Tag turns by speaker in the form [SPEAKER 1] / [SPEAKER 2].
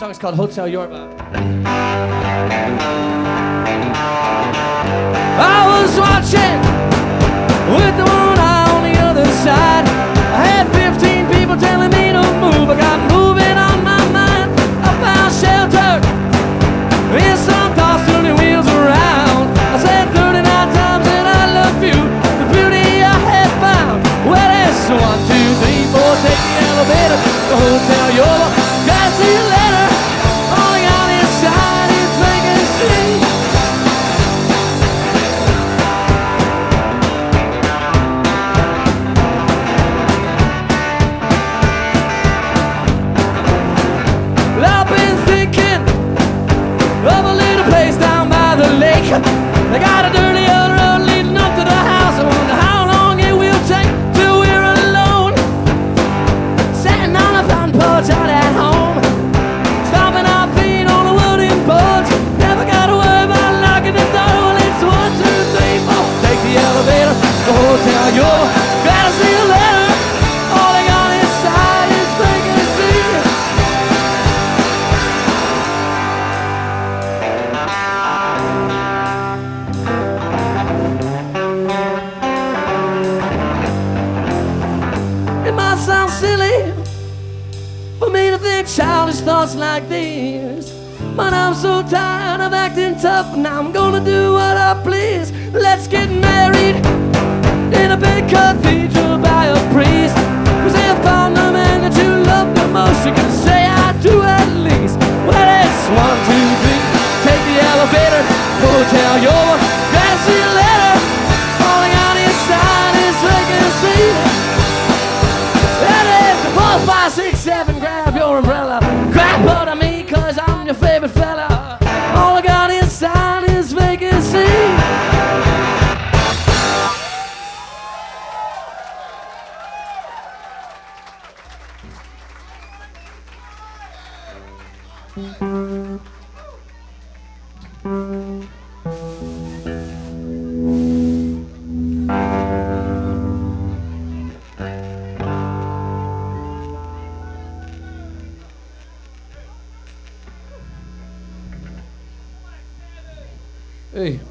[SPEAKER 1] song's called Hotel Yorba. I was watching with the one eye on the other side. I had 15 people telling me to move. I got moving on my mind. I found shelter in some thoughts turning wheels around. I said 39 times that I love you, the beauty I had found. Well, it's 1, 2, 3, 4, take the elevator to Hotel Yorba. Gotta see you later. All I got inside is vacancy. I've been thinking of a little place down by the lake. They got a dirty old road leading up to the house. I wonder how long it will take till we're alone, sitting on a front porch out at home, stomping our feet on the wooden boards. Never gotta worry about locking the door. Well, it's 1, 2, 3, 4. Take the elevator to Hotel Yorba. Gotta see you later. All I got inside is vacancy. It might sound silly for me to think childish thoughts like these, but I'm so tired of acting tough. Now I'm gonna do what I please. Let's get married in a big cathedral by a priest. 'Cause if I'm the man that you love the most, you can say I do at least. Well, it's 1, 2, 3. Take the elevator, Hotel Yorba. Gotta see you later. All I got inside is vacancy. That is 4, 5, 6, 7. Grab your umbrella. Grab hold of me, 'cause I'm your favorite fella. All I got inside is vacancy. Hey.